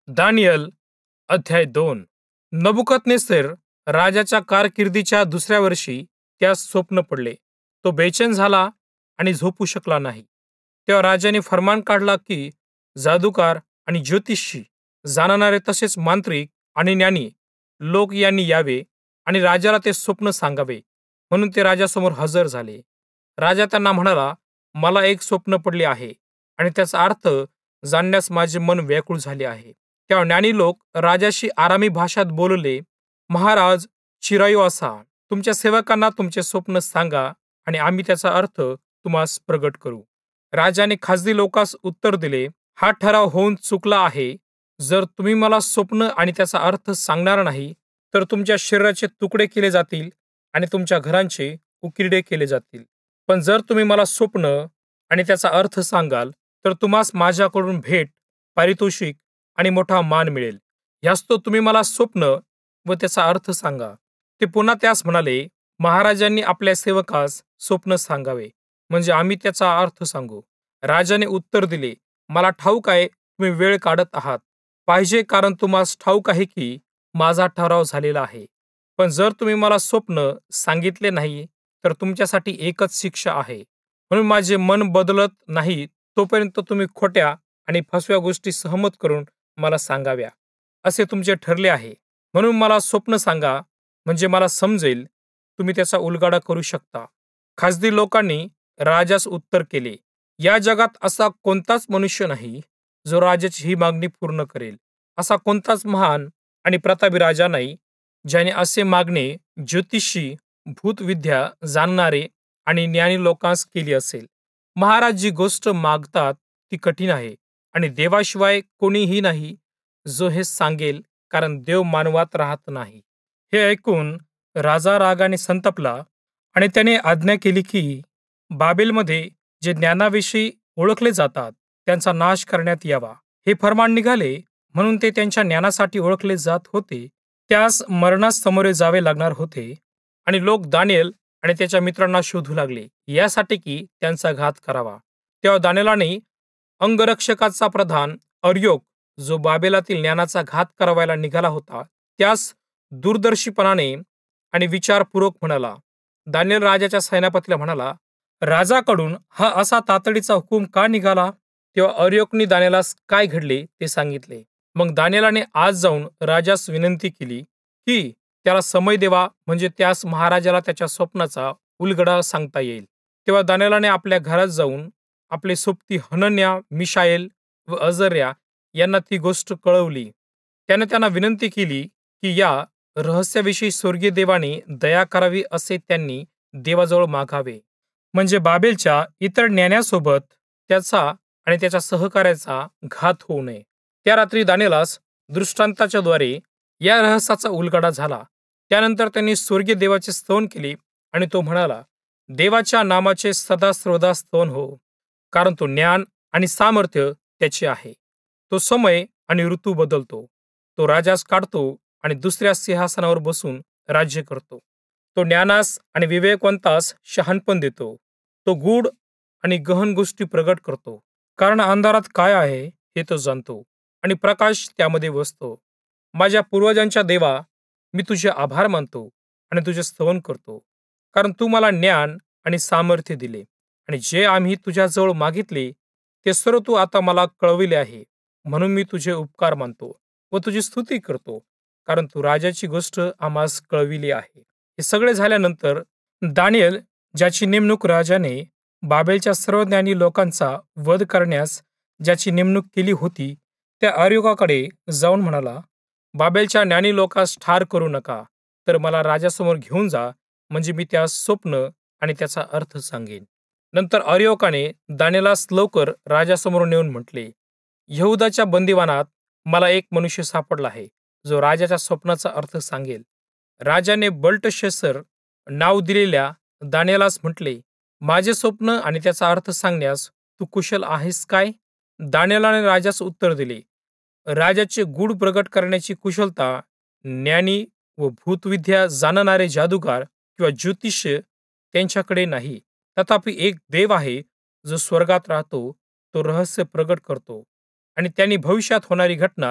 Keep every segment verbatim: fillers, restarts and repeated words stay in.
Daniel अध्याय दोन. नबुकदनेस्सर राजाच्या कारकिर्दीच्या दुसऱ्या वर्षी त्यास स्वप्न पडले. तो बेचैन झाला आणि झोपू शकला नाही. तेव्हा राजाने फर्मान काढला की जादूकार आणि ज्योतिषी जाणणारे तसेच मांत्रिक आणि ज्ञानी लोक यांनी यावे आणि राजाला ते स्वप्न सांगावे. म्हणून ते राजासमोर हजर झाले. राजा त्यांना म्हणाला, मला एक स्वप्न पडले आहे आणि त्याचा अर्थ जाणण्यास माझे मन व्याकुळ झाले आहे. तेव्हा ज्ञानी लोक राजाशी आरामी भाषात बोलले, महाराज चिरायू असा, तुमच्या सेवकांना तुमचे स्वप्न सांगा आणि आम्ही त्याचा अर्थ तुम्हास प्रगट करू. राजाने खाजगी लोकांस उत्तर दिले, हा ठराव होऊन चुकला आहे. जर तुम्ही मला स्वप्न आणि त्याचा अर्थ सांगणार नाही तर तुमच्या शरीराचे तुकडे केले जातील आणि तुमच्या घरांचे उकिरडे केले जातील. पण जर तुम्ही मला स्वप्न आणि त्याचा अर्थ सांगाल तर तुम्हास माझ्याकडून भेट, पारितोषिक आणि मोठा मान मिळेल. ह्यास्तव तुम्ही मला स्वप्न व त्याचा अर्थ सांगा. ते पुन्हा त्यास म्हणाले, महाराजांनी आपल्या सेवकास स्वप्न सांगावे म्हणजे आम्ही त्याचा अर्थ सांगू. राजाने उत्तर दिले, मला ठाऊक आहे तुम्ही वेळ काढत आहात पाहिजे, कारण तुम्हास ठाऊक आहे की माझा ठराव झालेला आहे. पण जर तुम्ही मला स्वप्न सांगितले नाही तर तुमच्यासाठी एकच शिक्षा आहे. म्हणून माझे मन बदलत नाही तोपर्यंत तुम्ही खोट्या आणि फसव्या गोष्टी सहमत करून मला सांगाव्या, असे तुमचे ठरले आहे. म्हणून मला स्वप्न सांगा म्हणजे मला समजेल, तुम्ही त्याचा उलगडा करू शकता. खाजगी लोकांनी राजास उत्तर केले, या जगात असा कोणताच मनुष्य नाही जो राजाची ही मागणी पूर्ण करेल. असा कोणताच महान आणि प्रतापी राजा नाही ज्याने असे मागणे ज्योतिषी, भूतविद्या जाणणारे आणि ज्ञानी लोकांस केली असेल. महाराज जी गोष्ट मागतात ती कठीण आहे आणि देवाशिवाय कोणीही नाही जो हे सांगेल, कारण देव मानवात राहत नाही. हे ऐकून राजा रागाने संतपला आणि त्याने आज्ञा केली की बाबेलमध्ये जे ज्ञानाविषयी ओळखले जातात त्यांचा नाश करण्यात यावा. हे फर्मान निघाले म्हणून ते त्यांच्या ज्ञानासाठी ओळखले जात होते त्यास मरणास सामोरे जावे लागणार होते. आणि लोक दानिएल आणि त्याच्या मित्रांना शोधू लागले यासाठी की त्यांचा घात करावा. तेव्हा दानिएलाने अंगरक्षकाचा प्रधान अर्योक, जो बाबेलातील ज्ञानाचा घात करावायला निघाला होता, त्यास दूरदर्शीपणाने आणि विचारपूर्वक म्हणाला. दानिएल राजाच्या सेनापतीला म्हणाला, राजाकडून हा असा तातडीचा हुकूम का निघाला? तेव्हा अर्योकने दानिएलास काय घडले ते सांगितले. मग दानिएलाने आज जाऊन राजास विनंती केली की त्याला समय देवा, म्हणजे त्यास महाराजाला त्याच्या स्वप्नाचा उलगडा सांगता येईल. तेव्हा दानिएलाने आपल्या घरात जाऊन आपले सोबती हनन्या, मिशाएल व अजर्या यांना ती गोष्ट कळवली. त्याने त्यांना विनंती केली की या रहस्याविषयी स्वर्गीय देवाने दया करावी असे त्यांनी देवाजवळ मागावे, म्हणजे बाबेलच्या इतर ज्ञान्यासोबत त्याचा आणि त्याच्या सहकार्याचा घात होऊ नये. त्या रात्री दानिएलास दृष्टांताच्या द्वारे या रहस्याचा उलगडा झाला. त्यानंतर त्यांनी स्वर्गीय देवाचे स्तवन केले आणि तो म्हणाला, देवाच्या नामाचे सदा सर्वदा स्तवन हो, कारण तो ज्ञान आणि सामर्थ्य त्याचे आहे. तो समय आणि ऋतू बदलतो. तो राजास काढतो आणि दुसऱ्या सिंहासनावर बसून राज्य करतो. तो ज्ञानास आणि विवेकवंतास शहाणपण देतो. तो गूढ आणि गहन गोष्टी प्रगट करतो, कारण अंधारात काय आहे हे तो जाणतो आणि प्रकाश त्यामध्ये वसतो. माझ्या पूर्वजांच्या देवा, मी तुझे आभार मानतो आणि तुझे स्तवन करतो, कारण तू मला ज्ञान आणि सामर्थ्य दिले आणि जे आम्ही तुझ्याजवळ मागितले ते सर्व तू आता मला कळविले आहे. म्हणून मी तुझे उपकार मानतो व तुझी स्तुती करतो, कारण तू राजाची गोष्ट आम्हास कळविली आहे. हे सगळे झाल्यानंतर दानिएल, ज्याची नेमणूक राजाने बाबेलच्या सर्व ज्ञानी लोकांचा वध करण्यास ज्याची नेमणूक केली होती, त्या अर्योकाकडे जाऊन म्हणाला, बाबेलच्या ज्ञानी लोकांस ठार करू नका, तर मला राजासमोर घेऊन जा, म्हणजे मी त्यास स्वप्न आणि त्याचा अर्थ सांगेन. नंतर अर्योकाने दानिएलास लवकर राजासमोर नेऊन म्हटले, यहुदाच्या बंदिवानात मला एक मनुष्य सापडला आहे जो राजाच्या स्वप्नाचा अर्थ सांगेल. राजाने बल्टशस्सर नाव दिलेल्या दानिएलास म्हटले, माझे स्वप्न आणि त्याचा अर्थ सांगण्यास तू कुशल आहेस काय? दानिएलाने राजास उत्तर दिले, राजाचे गूढ प्रगट करण्याची कुशलता ज्ञानी व भूतविद्या जाणणारे जादूगार किंवा ज्योतिष्य त्यांच्याकडे नाही. तथापि एक देव आहे जो स्वर्गात राहतो, तो रहस्य प्रगट करतो आणि त्यांनी भविष्यात होणारी घटना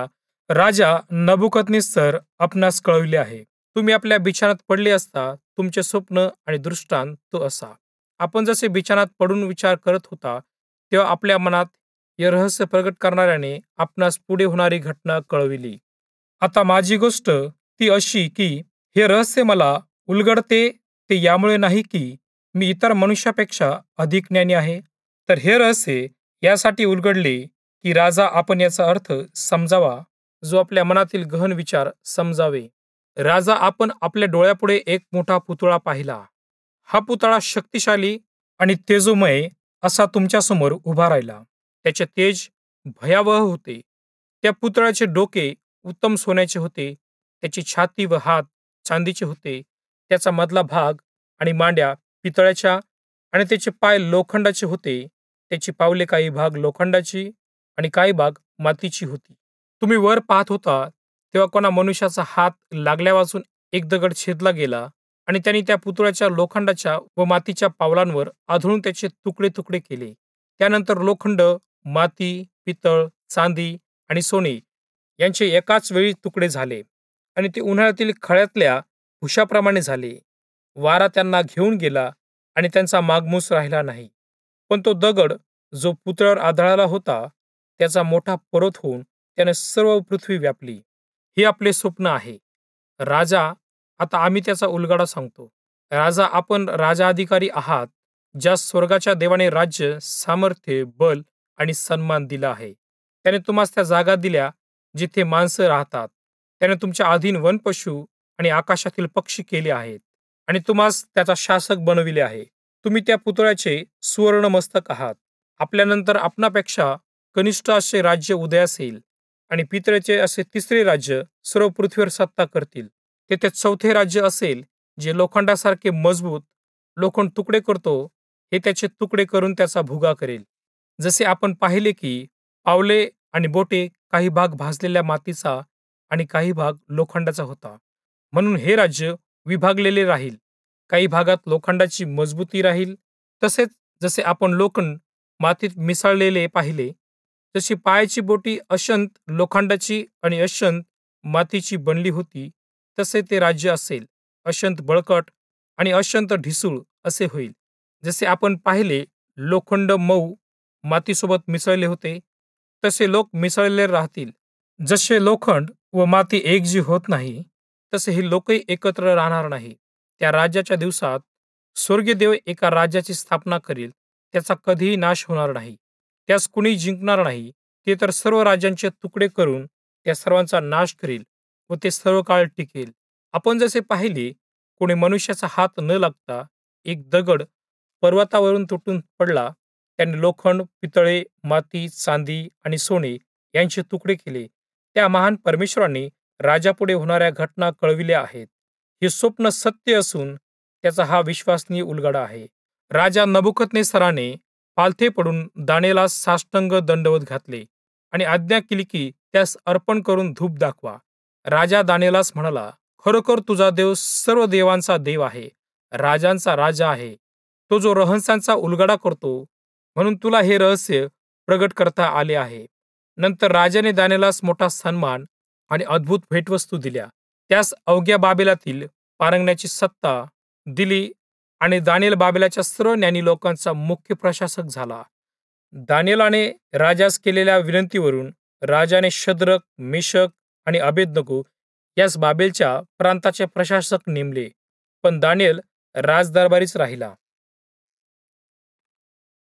राजा नबुकदनेस्सर आपणास कळविले आहे. तुम्ही आपल्या बिछानात पडले असता तुमचे स्वप्न आणि दृष्टांत तो असा. आपण जसे बिछानात पडून विचार करत होता, तेव्हा आपल्या मनात हे रहस्य प्रगट करणाऱ्याने आपणास पुढे होणारी घटना कळविली. आता माझी गोष्ट ती अशी की हे रहस्य मला उलगडते ते यामुळे नाही की मी इतर मनुष्यापेक्षा अधिक ज्ञानी आहे, तर हे रहस्य यासाठी उलगडले की राजा आपण याचा अर्थ समजावा, जो आपल्या मनातील गहन विचार समजावे. राजा आपण आपल्या डोळ्यापुढे एक मोठा पुतळा पाहिला. हा पुतळा शक्तिशाली आणि तेजोमय असा तुमच्यासमोर उभा राहिला. त्याचे तेज भयावह होते. त्या पुतळ्याचे डोके उत्तम सोन्याचे होते. त्याची छाती व हात चांदीचे होते. त्याचा मधला भाग आणि मांड्या पितळाच्या आणि त्याचे पाय लोखंडाचे होते. त्याची पावले काही भाग लोखंडाची आणि काही भाग मातीची होती. तुम्ही वर पाहत होता तेव्हा कोणा मनुष्याचा हात लागल्यावाचून एक दगड छेदला गेला आणि त्यांनी त्या पुतळ्याच्या लोखंडाच्या व मातीच्या पावलांवर आदळून त्याचे तुकडे तुकडे केले. त्यानंतर लोखंड, माती, पितळ, चांदी आणि सोने यांचे एकाच वेळी तुकडे झाले आणि ते उन्हाळ्यातील खळ्यातल्या भुशाप्रमाणे झाले. वारा त्यांना घेऊन गेला आणि त्यांचा मागमूस राहिला नाही. पण तो दगड जो पुतळ्यावर आदळला होता त्याचा मोठा पर्वत होऊन त्याने सर्व पृथ्वी व्यापली. हे आपले स्वप्न आहे. राजा, आता आम्ही त्याचा उलगडा सांगतो. राजा, आपण राजाधिकारी आहात, ज्यास स्वर्गाच्या देवाने राज्य, सामर्थ्य, बल आणि सन्मान दिला आहे. त्याने तुम्हास त्या जागा दिल्या जिथे माणसं राहतात. त्याने तुमच्या अधीन वनपशु आणि आकाशातील पक्षी केले आहेत आणि तुम्हास त्याचा शासक बनविले आहे. तुम्ही त्या पुतळ्याचे सुवर्ण मस्तक आहात. आपल्यानंतर आपणापेक्षा कनिष्ठ असे राज्य उदयास येईल आणि पितळेचे असे तिसरे राज्य सर्व पृथ्वीवर सत्ता करतील. तेथे चौथे राज्य असेल जे लोखंडासारखे मजबूत, लोखंड तुकडे करतो हे त्याचे तुकडे करून त्याचा भुगा करेल. जसे आपण पाहिले की पावले आणि बोटे काही भाग भाजलेल्या मातीचा आणि काही भाग लोखंडाचा होता. म्हणून हे राज्य विभागलेले राहील. काही भागात लोखंडाची मजबूती राहील. तसेच जसे आपण लोखंड मातीत मिसळलेले पाहिले, जशी पायाची बोटी अशंत लोखंडाची आणि अशंत मातीची बनली होती, तसे ते राज्य असेल. अशंत बळकट आणि अशंत ढिसूळ असे होईल. जसे आपण पाहिले लोखंड मऊ मातीसोबत मिसळले होते, तसे लोक मिसळलेले राहतील. जसे लोखंड व माती एकजीव होत नाही, तसे हे लोकही एकत्र राहणार नाही. त्या राज्याच्या दिवसात स्वर्गीय देव एका राज्याची स्थापना करील. त्याचा कधीही नाश होणार नाही. त्यास कुणी जिंकणार नाही. ते तर सर्व राज्यांचे तुकडे करून त्या सर्वांचा नाश करील व ते सर्व काळ टिकेल. आपण जसे पाहिले, कोणी मनुष्याचा हात न लागता एक दगड पर्वतावरून तुटून पडला. त्याने लोखंड, पितळे, माती, चांदी आणि सोने यांचे तुकडे केले. त्या महान परमेश्वराने राजापुढे होणाऱ्या घटना कळविल्या आहेत. हे स्वप्न सत्य असून त्याचा हा विश्वासनीय उलगडा आहे. राजा नबुकदनेस्सराने पालथे पडून दानिएलास साष्टांग दंडवत घातले आणि आज्ञा केली की त्यास अर्पण करून धूप दाखवा. राजा दानिएलास म्हणाला, खरोखर तुझा देव सर्व देवांचा देव आहे, राजांचा राजा आहे, तो जो रहस्यांचा उलगडा करतो. म्हणून तुला हे रहस्य प्रगट करता आले आहे. नंतर राजाने दानिएलास मोठा सन्मान आणि अद्भुत भेटवस्तू दिल्या. त्यास अवघ्या बाबेलातील पारंगण्याची सत्ता दिली आणि दानिएल बाबेलाच्या सर्व ज्ञानी लोकांचा मुख्य प्रशासक झाला. दानिएलाने राजास केलेल्या विनंतीवरून राजाने शद्रक, मेशक आणि अबेदनगो यास बाबेलच्या प्रांताचे प्रशासक नेमले. पण दानिएल राजदरबारीच राहिला.